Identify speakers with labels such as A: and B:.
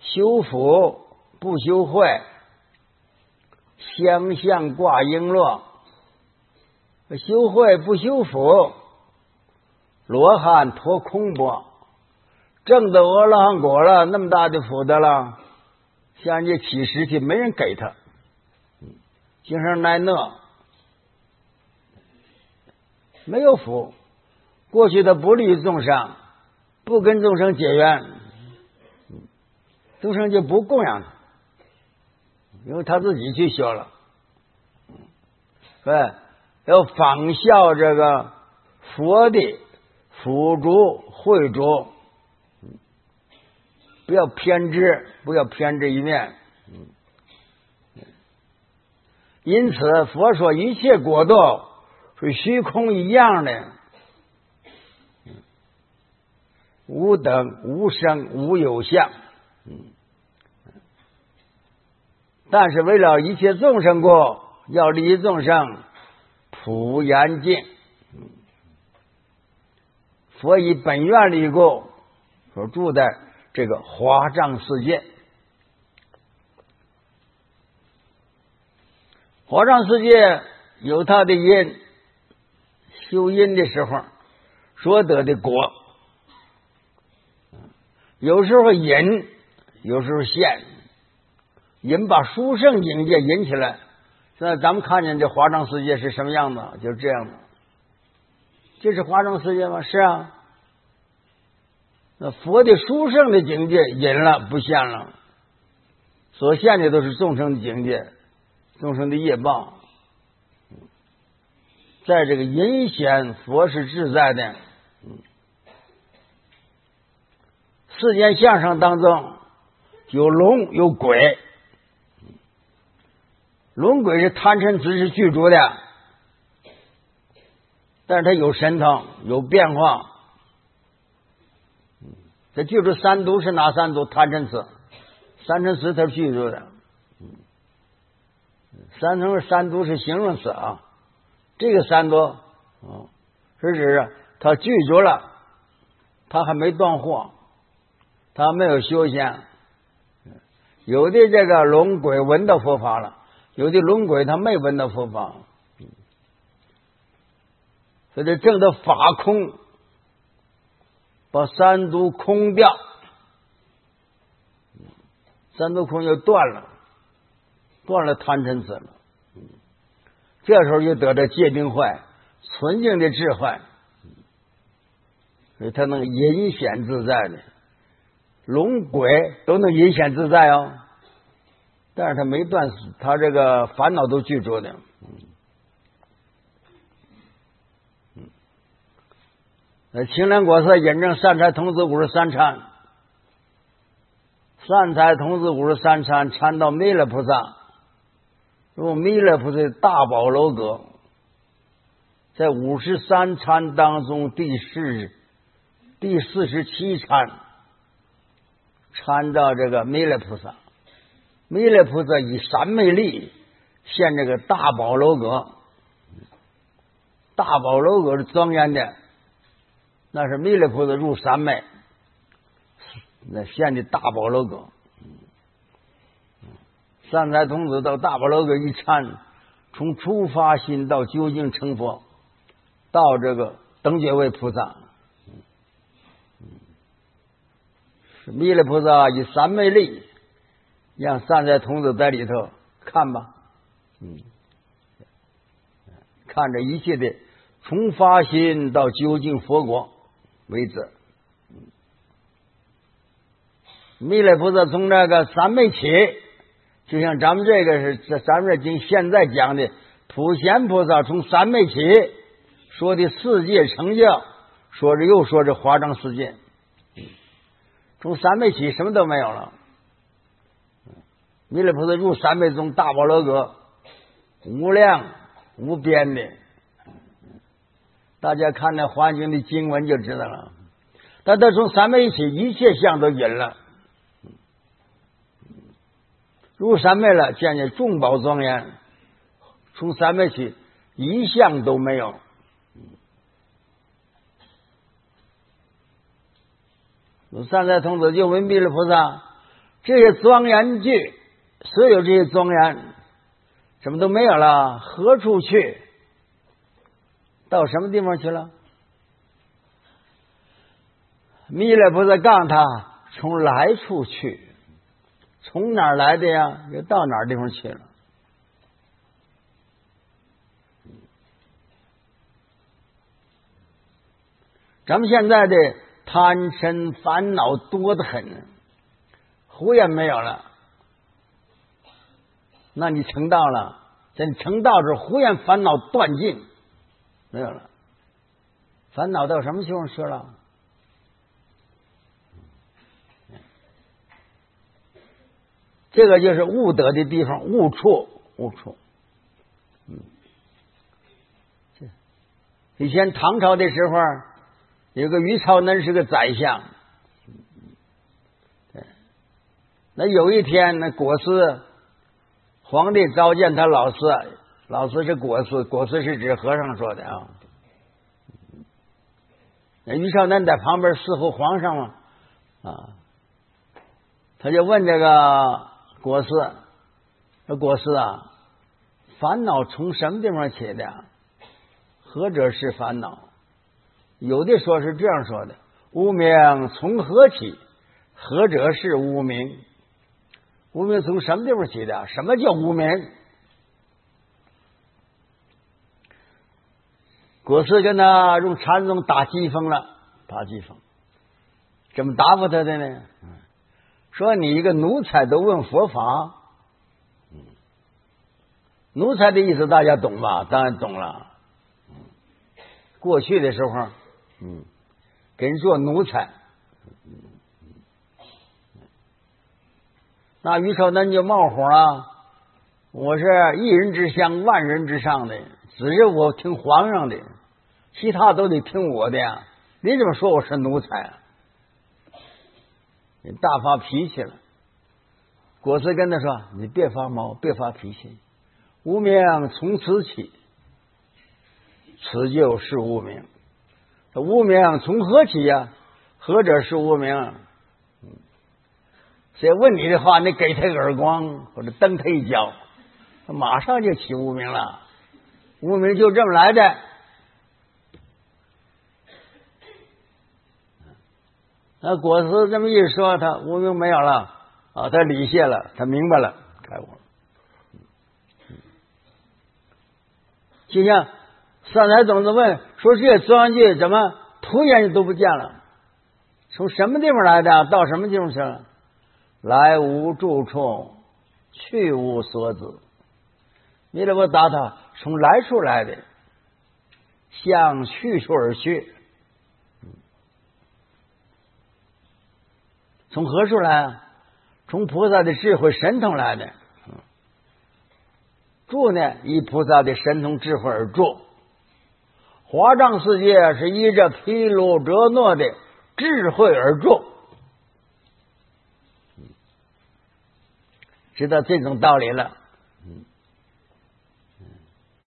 A: 修福不修慧，相向挂璎珞。修慧不修福，罗汉托空钵。证得阿罗汉果了，那么大的福德了，向人家乞食去，没人给他，经常挨饿，没有福。过去他不利于众生，不跟众生结缘，众生就不供养他，因为他自己去修了。对，要仿效这个佛的辅助慧主，不要偏执，不要偏执一面。因此佛说一切果道是虚空一样的，无等无生无有相。但是为了一切众生过，要利益众生，普严净。佛以本愿力故，所住在这个华藏世界。华藏世界有它的因，修因的时候所得的果，有时候引，有时候现。引把殊胜境界引起来，现在咱们看见这华藏世界是什么样子？就是这样的。这是华藏世界吗？是啊。那佛的殊胜的境界引了不现了，所现的都是众生的境界，众生的业报。在这个隐显佛是自在的世间相上当中，有龙有鬼。龙鬼是贪嗔痴是具足的，但是它有神通有变化。这具足三毒是哪三毒？贪嗔痴，贪嗔痴它是具足的。三毒是形容词啊，这个三毒是指它具足了，它还没断惑，它没有修仙。有的这个龙鬼闻到佛法了，有的龙鬼他没闻到佛法，所以证得法空，把三毒空掉，三毒空就断了贪嗔痴了。这时候就得到戒定慧，纯净的智慧，所以他能隐显自在的。龙鬼都能隐显自在哦，但是他没断，他这个烦恼都具足的。青莲果色引证善财童子53参，善财童子53参参到弥勒菩萨，用弥勒菩萨的大宝楼阁，在53参当中第47参参到这个弥勒菩萨。弥勒菩萨以三昧力现这个大宝楼阁，大宝楼阁是庄严的，那是弥勒菩萨入三昧那现的大宝楼阁。善财童子到大宝楼阁一参，从初发心到究竟成佛，到这个等觉位菩萨，是弥勒菩萨以三昧力让善财童子在里头看吧，看着一切的从发心到究竟佛国为止。弥勒菩萨从这个三昧起，就像咱们这个是咱们这经现在讲的普贤菩萨从三昧起说的世界成就，说着又说着华藏世界，从三昧起什么都没有了。弥勒菩萨入三昧中大宝楼阁，无量无边的，大家看那华经的经文就知道了。但他从三昧起，一切相都隐了。入三昧了，见见众宝庄严，从三昧起一相都没有。善财童子就问弥勒菩萨： 这些庄严具，所有这些庄严什么都没有了，何处去？到什么地方去了？弥勒菩萨告诉他，从来处去。从哪儿来的呀？又到哪儿地方去了？咱们现在的贪嗔烦恼多得很，胡也没有了，那你成道了。等成道之后，胡言烦恼断尽，没有了。烦恼到什么地方去了？这个就是悟得的地方，悟处。以前唐朝的时候，有个于超能是个宰相。那有一天，那果师皇帝召见他老师，老师是果师，果师是指和尚说的啊。那于超能在旁边侍候皇上嘛，他就问这个果师，说果师啊，烦恼从什么地方起的？何者是烦恼？有的说是这样说的：无明从何起？何者是无明？无明从什么地方起的？什么叫无明？果师跟他用禅宗打机锋了，打机锋。怎么答复他的呢？说你一个奴才都问佛法，奴才的意思大家懂吧？当然懂了。过去的时候，给人做奴才，那于超能就冒火了。我是一人之下，万人之上的，只是我听皇上的，其他都得听我的呀。你怎么说我是奴才啊？你大发脾气了。果师跟他说：“你别发毛，别发脾气。无明从此起，此就是无明。无明从何起呀？何者是无明？谁问你的话，你给他个耳光或者蹬他一脚，他马上就起无明了。无明就这么来的。那果师这么一说，他无明没有了啊，他理解了，他明白了，开悟了。就像善财童子问说：“这些庄具怎么突然都不见了？从什么地方来的？到什么地方去了？来无住处，去无所指。”弥勒佛答他：“从来处来的，向去处而去。从何处来啊？从菩萨的智慧神通来的。住呢，依菩萨的神通智慧而住。华藏世界是依着毗卢遮那的智慧而住。知道这种道理了。